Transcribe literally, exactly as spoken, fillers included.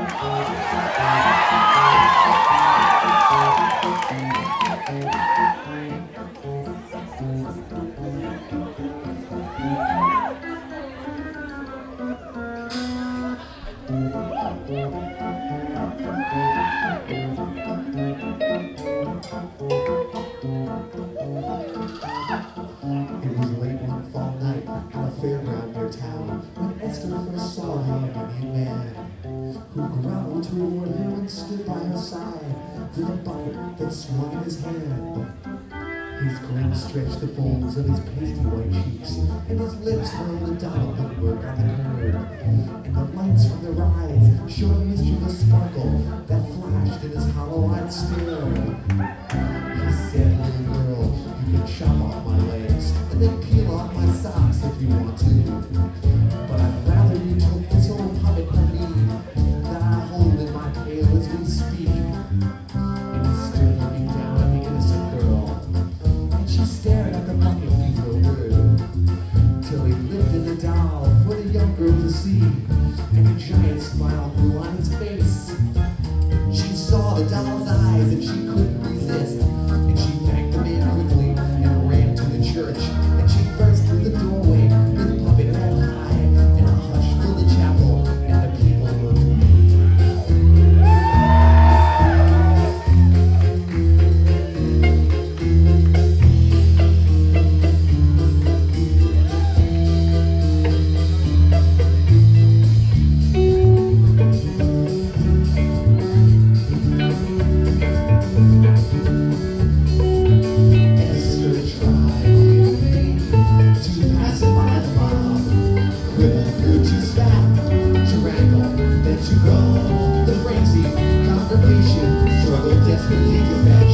was late one fall night on a fairground near town when Esther first saw a young man who growled toward her and stood by her side with a bucket that swung in his hand. His grin stretched the folds of his pasty white cheeks, and his lips held the dollop of work on the curb. And the lights from the rides showed a mischievous sparkle that flashed in his hollow-eyed stare. He said, "Little girl, you can chop off my legs and then peel off my socks if you want to. But I'd rather you took this old puppet from me that I hold in my pail as we speak." And he stood looking down at the innocent girl, and she stared at the bucket bewildered, till he lifted the doll for the young girl to see, and a giant smile grew on his face. She saw the doll's eyes and she couldn't resist, and she thanked the man quickly and ran to the church. And she burst through the doorway with the puppet held high, and a hush filled the chapel, and the people looked to go. The crazy congregation struggled desperately to fetch